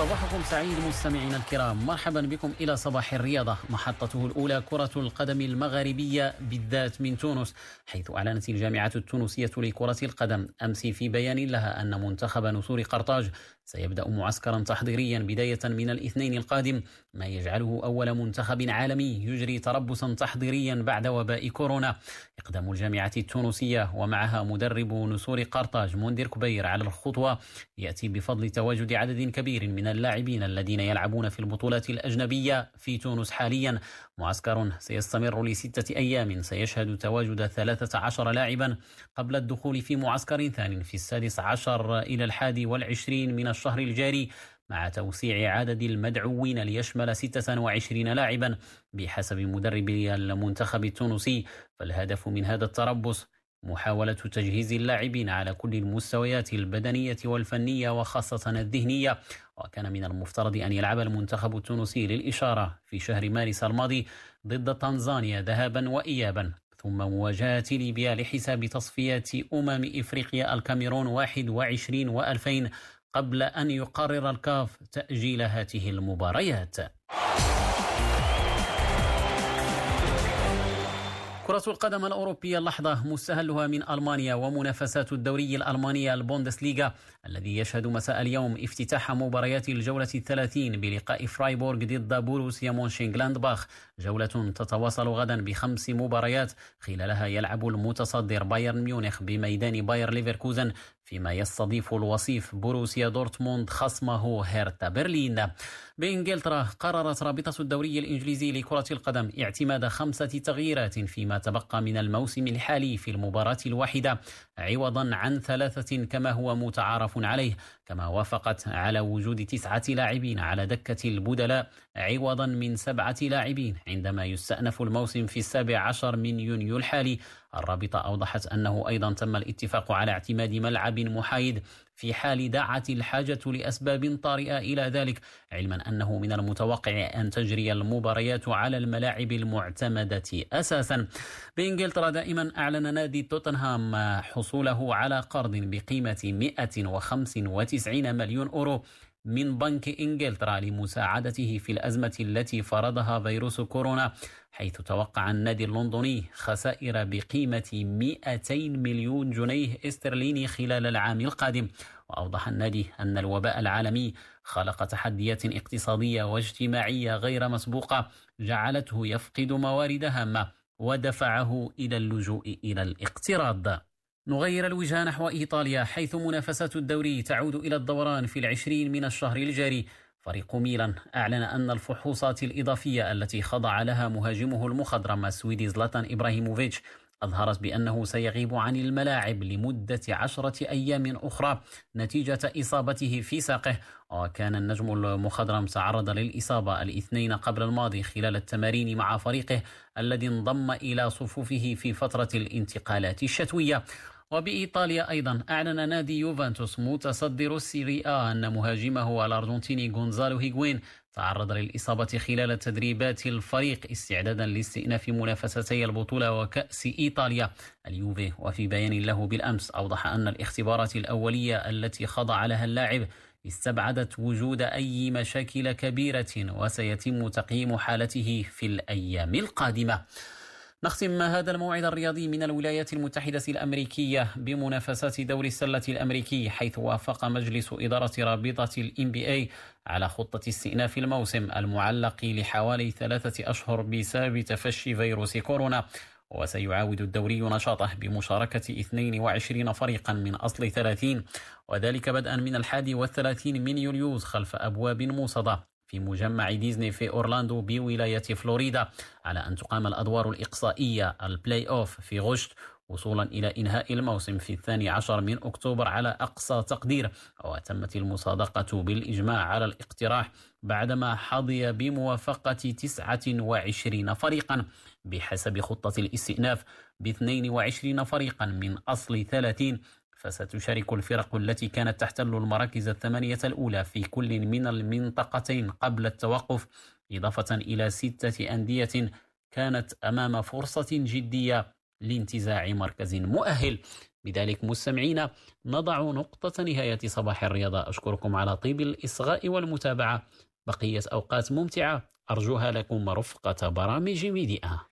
صباحكم سعيد مستمعينا الكرام، مرحبا بكم إلى صباح الرياضة، محطته الأولى كرة القدم المغاربية بالذات من تونس، حيث أعلنت الجامعة التونسية لكرة القدم أمس في بيان لها أن منتخب نسور قرطاج سيبدأ معسكرا تحضيريا بداية من الاثنين القادم، ما يجعله أول منتخب عالمي يجري تربصا تحضيريا بعد وباء كورونا. إقدام الجامعة التونسية ومعها مدرب نسور قرطاج منذر كبير على الخطوة يأتي بفضل تواجد عدد كبير من اللاعبين الذين يلعبون في البطولات الأجنبية في تونس حاليا. معسكر سيستمر ل6 أيام سيشهد تواجد 13 لاعبا قبل الدخول في معسكر ثاني في 16 إلى 21 من الشهر الجاري، مع توسيع عدد المدعوين ليشمل 26 لاعبا بحسب مدرب المنتخب التونسي. فالهدف من هذا التربص محاولة تجهيز اللاعبين على كل المستويات البدنية والفنية وخاصة الذهنية. وكان من المفترض أن يلعب المنتخب التونسي للإشارة في شهر مارس الماضي ضد تنزانيا ذهابا وإيابا، ثم مواجهة ليبيا لحساب تصفيات إفريقيا الكاميرون 21 و2000 قبل أن يقرر الكاف تأجيل هذه المباريات. كرة القدم الأوروبية اللحظة مستهلها من ألمانيا ومنافسات الدوري الألماني البوندسليغا الذي يشهد مساء اليوم افتتاح مباريات الجولة 30 بلقاء فرايبورغ ضد بوروسيا مونشنغلاندباخ، جولة تتواصل غدا ب5 مباريات خلالها يلعب المتصدر بايرن ميونخ بميدان باير ليفركوزن، فيما يستضيف الوصيف بوروسيا دورتموند خصمه هيرتا برلين. بإنجلترا قررت رابطة الدوري الإنجليزي لكرة القدم اعتماد 5 تغييرات فيما تبقى من الموسم الحالي في المباراة الواحدة عوضا عن 3 كما هو متعارف عليه، كما وافقت على وجود 9 لاعبين على دكة البدلاء عوضا من 7 لاعبين عندما يستأنف الموسم في 17 من يونيو الحالي. الرابطة أوضحت أنه أيضا تم الاتفاق على اعتماد ملعب محايد في حال دعت الحاجة لأسباب طارئة إلى ذلك، علما أنه من المتوقع أن تجري المباريات على الملاعب المعتمدة أساسا. بإنجلترا دائما أعلن نادي توتنهام حصوله على قرض بقيمة 195 مليون أورو من بنك إنجلترا لمساعدته في الأزمة التي فرضها فيروس كورونا، حيث توقع النادي اللندني خسائر بقيمة 200 مليون جنيه استرليني خلال العام القادم. وأوضح النادي أن الوباء العالمي خلق تحديات اقتصادية واجتماعية غير مسبوقة جعلته يفقد موارد هامة ودفعه إلى اللجوء إلى الاقتراض. نغير الوجهة نحو إيطاليا، حيث منافسات الدوري تعود إلى الدوران في 20 من الشهر الجاري. فريق ميلان أعلن أن الفحوصات الإضافية التي خضع لها مهاجمه المخضرم السويدي زلاتان إبراهيموفيتش أظهرت بأنه سيغيب عن الملاعب لمدة 10 أيام أخرى نتيجة إصابته في ساقه. وكان النجم المخضرم تعرض للإصابة الاثنين قبل الماضي خلال التمارين مع فريقه الذي انضم إلى صفوفه في فترة الانتقالات الشتوية. وبإيطاليا أيضا أعلن نادي يوفنتوس متصدر السيري آ أن مهاجمه الأرجنتيني غونزالو هيغوين تعرض للإصابة خلال تدريبات الفريق استعدادا لاستئناف منافستي البطولة وكأس إيطاليا. اليوفي وفي بيان له بالأمس أوضح أن الاختبارات الأولية التي خضع لها اللاعب استبعدت وجود أي مشاكل كبيرة وسيتم تقييم حالته في الأيام القادمة. نختم هذا الموعد الرياضي من الولايات المتحدة الأمريكية بمنافسات دوري السلة الأمريكي، حيث وافق مجلس إدارة رابطة NBA على خطة استئناف الموسم المعلق لحوالي 3 أشهر بسبب تفشي فيروس كورونا. وسيعاود الدوري نشاطه بمشاركة 22 فريقا من أصل 30، وذلك بدءا من 31 من يوليوز خلف أبواب موصدة في مجمع ديزني في أورلاندو بولاية فلوريدا، على أن تقام الأدوار الإقصائية البلاي أوف في غشت وصولا إلى إنهاء الموسم في 12 من أكتوبر على أقصى تقدير. وتمت المصادقة بالإجماع على الاقتراح بعدما حظي بموافقة 29 فريقا بحسب خطة الاستئناف ب22 فريقا من أصل 30. فستشارك الفرق التي كانت تحتل المراكز 8 الأولى في كل من المنطقتين قبل التوقف، إضافة إلى 6 أندية كانت أمام فرصة جدية لانتزاع مركز مؤهل. بذلك مستمعينا نضع نقطة نهاية صباح الرياضة. أشكركم على طيب الإصغاء والمتابعة. بقية أوقات ممتعة أرجوها لكم رفقة برامج ميديا.